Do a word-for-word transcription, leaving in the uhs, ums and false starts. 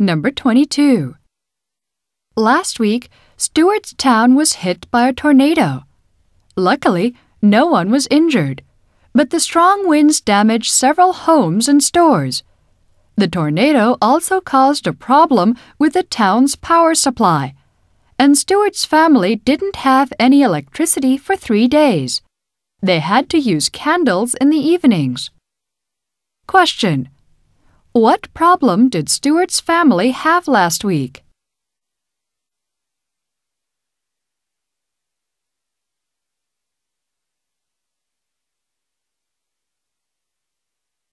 Number twenty-two. Last week, Stewart's town was hit by a tornado. Luckily, no one was injured, but the strong winds damaged several homes and stores. The tornado also caused a problem with the town's power supply, and Stewart's family didn't have any electricity for three days. They had to use candles in the evenings. Question: What problem did Stewart's family have last week?